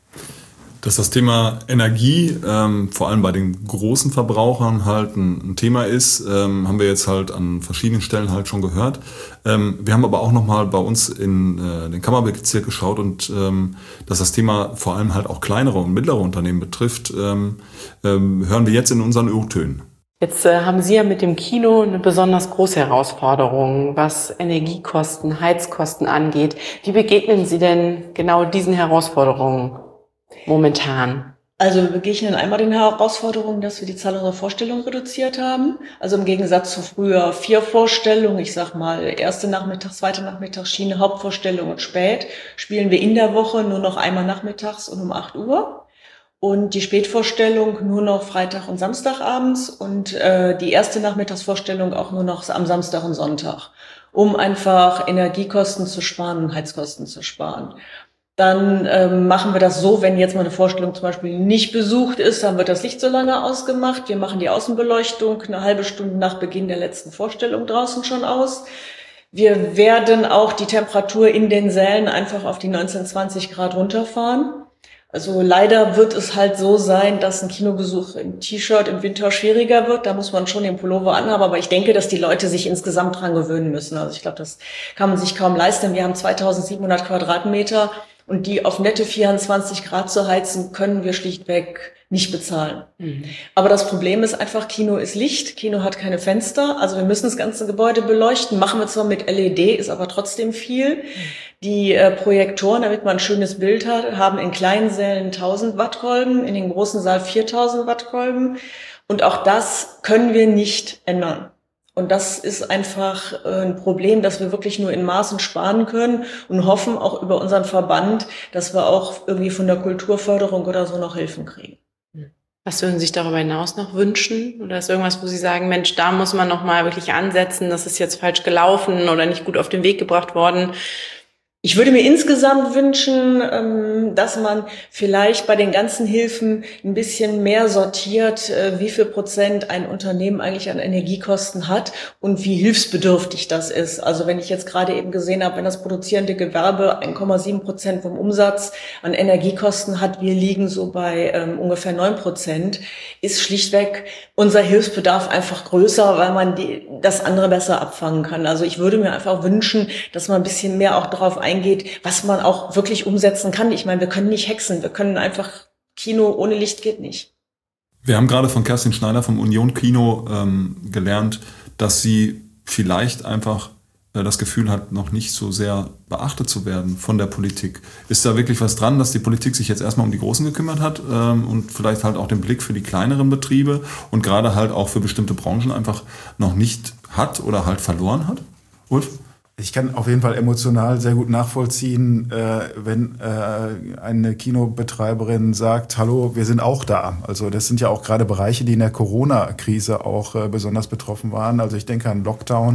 Dass das Thema Energie vor allem bei den großen Verbrauchern halt ein Thema ist, haben wir jetzt halt an verschiedenen Stellen halt schon gehört. Wir haben aber auch nochmal bei uns in den Kammerbezirk geschaut und dass das Thema vor allem halt auch kleinere und mittlere Unternehmen betrifft, hören wir jetzt in unseren O-Tönen. Jetzt haben Sie ja mit dem Kino eine besonders große Herausforderung, was Energiekosten, Heizkosten angeht. Wie begegnen Sie denn genau diesen Herausforderungen momentan? Also wir begegnen einmal den Herausforderungen, dass wir die Zahl unserer Vorstellungen reduziert haben. Also im Gegensatz zu früher 4 Vorstellungen, ich sag mal erste Nachmittag, zweite Nachmittagsschiene, Hauptvorstellung und spät, spielen wir in der Woche nur noch einmal nachmittags und um 8 Uhr. Und die Spätvorstellung nur noch Freitag und Samstagabends und die erste Nachmittagsvorstellung auch nur noch am Samstag und Sonntag, um einfach Energiekosten zu sparen und Heizkosten zu sparen. Dann machen wir das so, wenn jetzt mal eine Vorstellung zum Beispiel nicht besucht ist, dann wird das Licht so lange ausgemacht. Wir machen die Außenbeleuchtung eine halbe Stunde nach Beginn der letzten Vorstellung draußen schon aus. Wir werden auch die Temperatur in den Sälen einfach auf die 19, 20 Grad runterfahren. Also leider wird es halt so sein, dass ein Kinobesuch im T-Shirt im Winter schwieriger wird. Da muss man schon den Pullover anhaben. Aber ich denke, dass die Leute sich insgesamt dran gewöhnen müssen. Also ich glaube, das kann man sich kaum leisten. Wir haben 2700 Quadratmeter. Und die auf nette 24 Grad zu heizen, können wir schlichtweg nicht bezahlen. Mhm. Aber das Problem ist einfach, Kino ist Licht, Kino hat keine Fenster, also wir müssen das ganze Gebäude beleuchten, machen wir zwar mit LED, ist aber trotzdem viel. Mhm. Die Projektoren, damit man ein schönes Bild hat, haben in kleinen Sälen 1000 Wattkolben, in den großen Saal 4000 Wattkolben. Und auch das können wir nicht ändern. Und das ist einfach ein Problem, dass wir wirklich nur in Maßen sparen können und hoffen auch über unseren Verband, dass wir auch irgendwie von der Kulturförderung oder so noch Hilfen kriegen. Was würden Sie sich darüber hinaus noch wünschen? Oder ist irgendwas, wo Sie sagen, Mensch, da muss man noch mal wirklich ansetzen, das ist jetzt falsch gelaufen oder nicht gut auf den Weg gebracht worden? Ich würde mir insgesamt wünschen, dass man vielleicht bei den ganzen Hilfen ein bisschen mehr sortiert, wie viel Prozent ein Unternehmen eigentlich an Energiekosten hat und wie hilfsbedürftig das ist. Also wenn ich jetzt gerade eben gesehen habe, wenn das produzierende Gewerbe 1,7% vom Umsatz an Energiekosten hat, wir liegen so bei ungefähr 9%, ist schlichtweg unser Hilfsbedarf einfach größer, weil man das andere besser abfangen kann. Also ich würde mir einfach wünschen, dass man ein bisschen mehr auch darauf eingeht, was man auch wirklich umsetzen kann. Ich meine, wir können nicht hexen, wir können einfach, Kino ohne Licht geht nicht. Wir haben gerade von Kerstin Schneider vom Union Kino gelernt, dass sie vielleicht einfach das Gefühl hat, noch nicht so sehr beachtet zu werden von der Politik. Ist da wirklich was dran, dass die Politik sich jetzt erstmal um die Großen gekümmert hat und vielleicht halt auch den Blick für die kleineren Betriebe und gerade halt auch für bestimmte Branchen einfach noch nicht hat oder halt verloren hat? Ulf? Ich kann auf jeden Fall emotional sehr gut nachvollziehen, wenn eine Kinobetreiberin sagt, hallo, wir sind auch da. Also das sind ja auch gerade Bereiche, die in der Corona-Krise auch besonders betroffen waren. Also ich denke an Lockdown.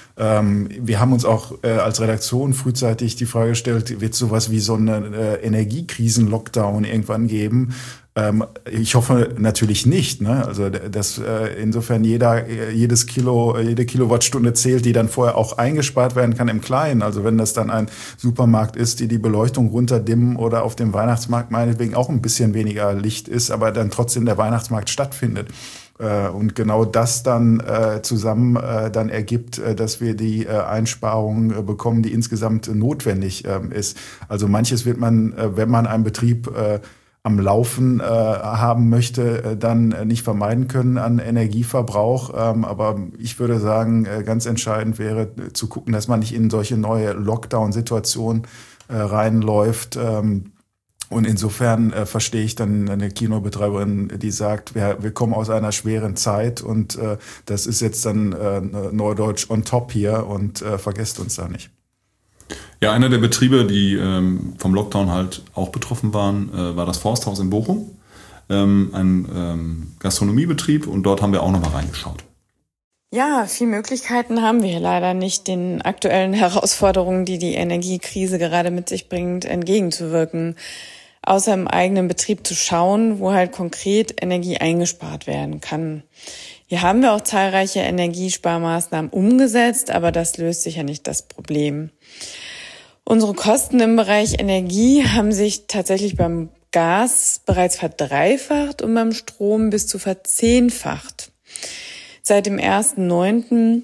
Wir haben uns auch als Redaktion frühzeitig die Frage gestellt, wird sowas wie so eine Energiekrisen-Lockdown irgendwann geben? Ich hoffe natürlich nicht, ne? Also dass insofern jede Kilowattstunde zählt, die dann vorher auch eingespart werden kann im Kleinen. Also wenn das dann ein Supermarkt ist, die Beleuchtung runterdimmen oder auf dem Weihnachtsmarkt meinetwegen auch ein bisschen weniger Licht ist, aber dann trotzdem der Weihnachtsmarkt stattfindet. Und genau das dann zusammen dann ergibt, dass wir die Einsparung bekommen, die insgesamt notwendig ist. Also manches wird man, wenn man einen Betrieb am Laufen haben möchte, dann nicht vermeiden können an Energieverbrauch. Aber ich würde sagen, ganz entscheidend wäre zu gucken, dass man nicht in solche neue Lockdown-Situationen reinläuft. Und insofern verstehe ich dann eine Kinobetreiberin, die sagt, wir kommen aus einer schweren Zeit und das ist jetzt dann Neudeutsch on top hier und vergesst uns da nicht. Ja, einer der Betriebe, die vom Lockdown halt auch betroffen waren, war das Forsthaus in Bochum, ein Gastronomiebetrieb, und dort haben wir auch nochmal reingeschaut. Ja, viele Möglichkeiten haben wir leider nicht, den aktuellen Herausforderungen, die die Energiekrise gerade mit sich bringt, entgegenzuwirken. Außer im eigenen Betrieb zu schauen, wo halt konkret Energie eingespart werden kann. Hier haben wir auch zahlreiche Energiesparmaßnahmen umgesetzt, aber das löst sicher nicht das Problem. Unsere Kosten im Bereich Energie haben sich tatsächlich beim Gas bereits verdreifacht und beim Strom bis zu verzehnfacht. Seit dem 1.9.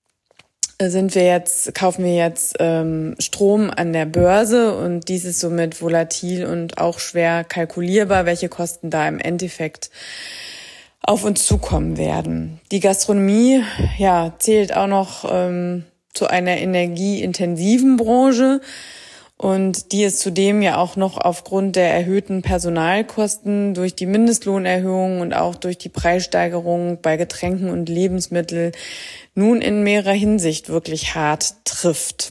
kaufen wir jetzt Strom an der Börse, und dies ist somit volatil und auch schwer kalkulierbar, welche Kosten da im Endeffekt auf uns zukommen werden. Die Gastronomie, zählt auch noch zu einer energieintensiven Branche, und die ist zudem ja auch noch aufgrund der erhöhten Personalkosten durch die Mindestlohnerhöhung und auch durch die Preissteigerung bei Getränken und Lebensmitteln nun in mehrerer Hinsicht wirklich hart trifft.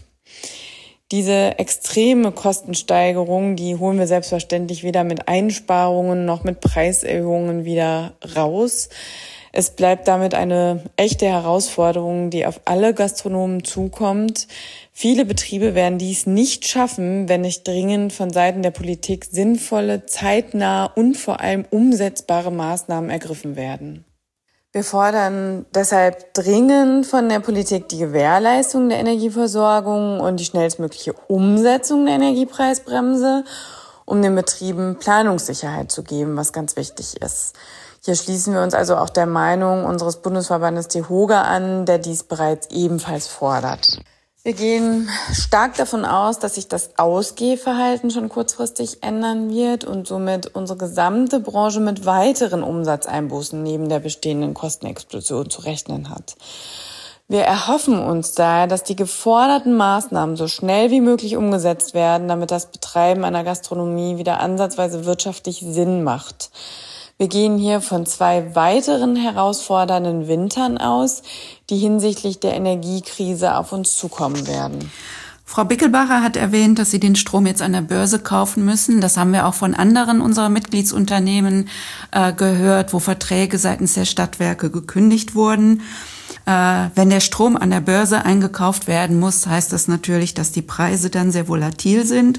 Diese extreme Kostensteigerung, die holen wir selbstverständlich weder mit Einsparungen noch mit Preiserhöhungen wieder raus. Es bleibt damit eine echte Herausforderung, die auf alle Gastronomen zukommt. Viele Betriebe werden dies nicht schaffen, wenn nicht dringend von Seiten der Politik sinnvolle, zeitnahe und vor allem umsetzbare Maßnahmen ergriffen werden. Wir fordern deshalb dringend von der Politik die Gewährleistung der Energieversorgung und die schnellstmögliche Umsetzung der Energiepreisbremse, um den Betrieben Planungssicherheit zu geben, was ganz wichtig ist. Hier schließen wir uns also auch der Meinung unseres Bundesverbandes DEHOGA an, der dies bereits ebenfalls fordert. Wir gehen stark davon aus, dass sich das Ausgehverhalten schon kurzfristig ändern wird und somit unsere gesamte Branche mit weiteren Umsatzeinbußen neben der bestehenden Kostenexplosion zu rechnen hat. Wir erhoffen uns daher, dass die geforderten Maßnahmen so schnell wie möglich umgesetzt werden, damit das Betreiben einer Gastronomie wieder ansatzweise wirtschaftlich Sinn macht. Wir gehen hier von 2 weiteren herausfordernden Wintern aus, die hinsichtlich der Energiekrise auf uns zukommen werden. Frau Bickelbacher hat erwähnt, dass Sie den Strom jetzt an der Börse kaufen müssen. Das haben wir auch von anderen unserer Mitgliedsunternehmen gehört, wo Verträge seitens der Stadtwerke gekündigt wurden. Wenn der Strom an der Börse eingekauft werden muss, heißt das natürlich, dass die Preise dann sehr volatil sind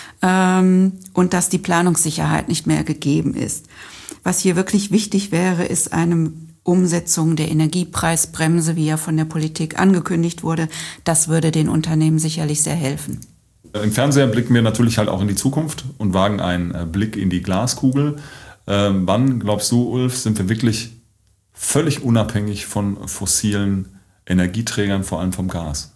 und dass die Planungssicherheit nicht mehr gegeben ist. Was hier wirklich wichtig wäre, ist eine Umsetzung der Energiepreisbremse, wie ja von der Politik angekündigt wurde. Das würde den Unternehmen sicherlich sehr helfen. Im Fernseher blicken wir natürlich halt auch in die Zukunft und wagen einen Blick in die Glaskugel. Wann, glaubst du, Ulf, sind wir wirklich völlig unabhängig von fossilen Energieträgern, vor allem vom Gas?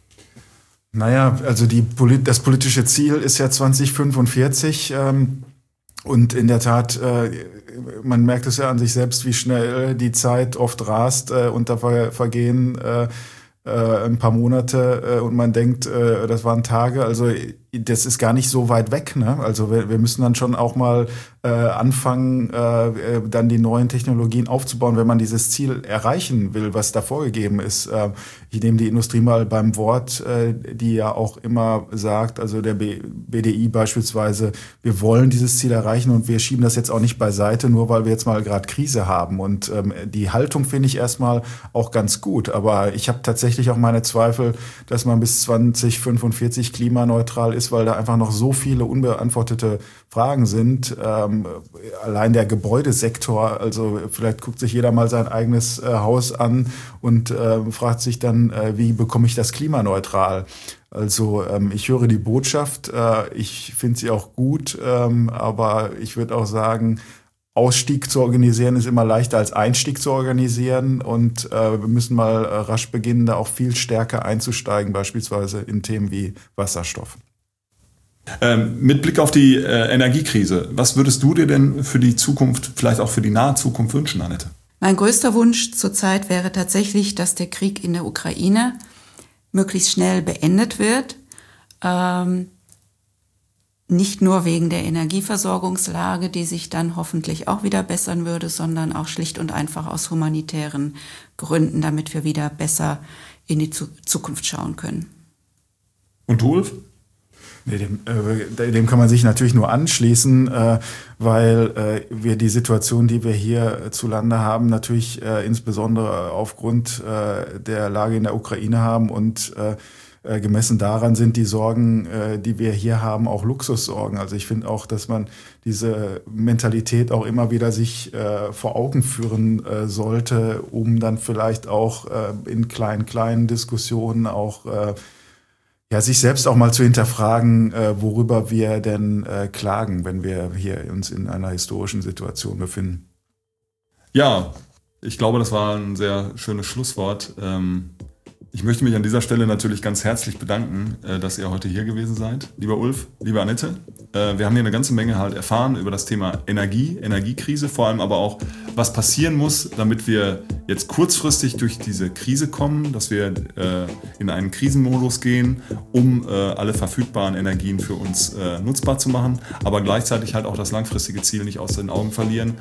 Naja, also das politische Ziel ist ja 2045. Und in der Tat, man merkt es ja an sich selbst, wie schnell die Zeit oft rast und da vergehen ein paar Monate und man denkt, das waren Tage. Also das ist gar nicht so weit weg, ne? Also wir müssen dann schon auch mal anfangen, dann die neuen Technologien aufzubauen, wenn man dieses Ziel erreichen will, was da vorgegeben ist. Ich nehme die Industrie mal beim Wort, die ja auch immer sagt, also der BDI beispielsweise, wir wollen dieses Ziel erreichen und wir schieben das jetzt auch nicht beiseite, nur weil wir jetzt mal gerade Krise haben. Und die Haltung finde ich erstmal auch ganz gut. Aber ich habe tatsächlich auch meine Zweifel, dass man bis 2045 klimaneutral ist, weil da einfach noch so viele unbeantwortete Fragen sind. Allein der Gebäudesektor, also vielleicht guckt sich jeder mal sein eigenes Haus an und fragt sich dann, wie bekomme ich das klimaneutral? Also ich höre die Botschaft, ich finde sie auch gut, aber ich würde auch sagen, Ausstieg zu organisieren ist immer leichter als Einstieg zu organisieren und wir müssen mal rasch beginnen, da auch viel stärker einzusteigen, beispielsweise in Themen wie Wasserstoff. Mit Blick auf die Energiekrise, was würdest du dir denn für die Zukunft, vielleicht auch für die nahe Zukunft wünschen, Annette? Mein größter Wunsch zurzeit wäre tatsächlich, dass der Krieg in der Ukraine möglichst schnell beendet wird. Nicht nur wegen der Energieversorgungslage, die sich dann hoffentlich auch wieder bessern würde, sondern auch schlicht und einfach aus humanitären Gründen, damit wir wieder besser in die Zukunft schauen können. Und du, Ulf? Dem kann man sich natürlich nur anschließen, weil wir die Situation, die wir hier zulande haben, natürlich insbesondere aufgrund der Lage in der Ukraine haben und gemessen daran sind die Sorgen, die wir hier haben, auch Luxussorgen. Also ich finde auch, dass man diese Mentalität auch immer wieder sich vor Augen führen sollte, um dann vielleicht auch in kleinen Diskussionen auch sich selbst auch mal zu hinterfragen, worüber wir denn klagen, wenn wir hier uns in einer historischen Situation befinden. Ja, ich glaube, das war ein sehr schönes Schlusswort. Ich möchte mich an dieser Stelle natürlich ganz herzlich bedanken, dass ihr heute hier gewesen seid. Lieber Ulf, liebe Annette, wir haben hier eine ganze Menge halt erfahren über das Thema Energiekrise, vor allem aber auch, was passieren muss, damit wir jetzt kurzfristig durch diese Krise kommen, dass wir in einen Krisenmodus gehen, um alle verfügbaren Energien für uns nutzbar zu machen, aber gleichzeitig halt auch das langfristige Ziel nicht aus den Augen verlieren.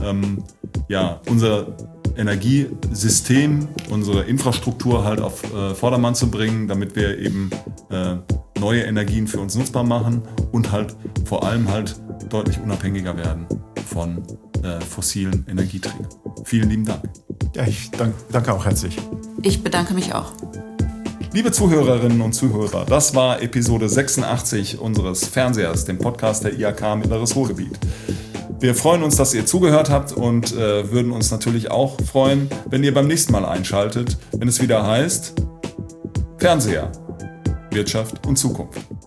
Unser Energiesystem, unsere Infrastruktur halt auf Vordermann zu bringen, damit wir eben neue Energien für uns nutzbar machen und halt vor allem halt deutlich unabhängiger werden von fossilen Energieträgern. Vielen lieben Dank. Ja, ich danke auch herzlich. Ich bedanke mich auch. Liebe Zuhörerinnen und Zuhörer, das war Episode 86 unseres Fernsehers, dem Podcast der IHK Mittleres Ruhrgebiet. Wir freuen uns, dass ihr zugehört habt und würden uns natürlich auch freuen, wenn ihr beim nächsten Mal einschaltet, wenn es wieder heißt Fernseher, Wirtschaft und Zukunft.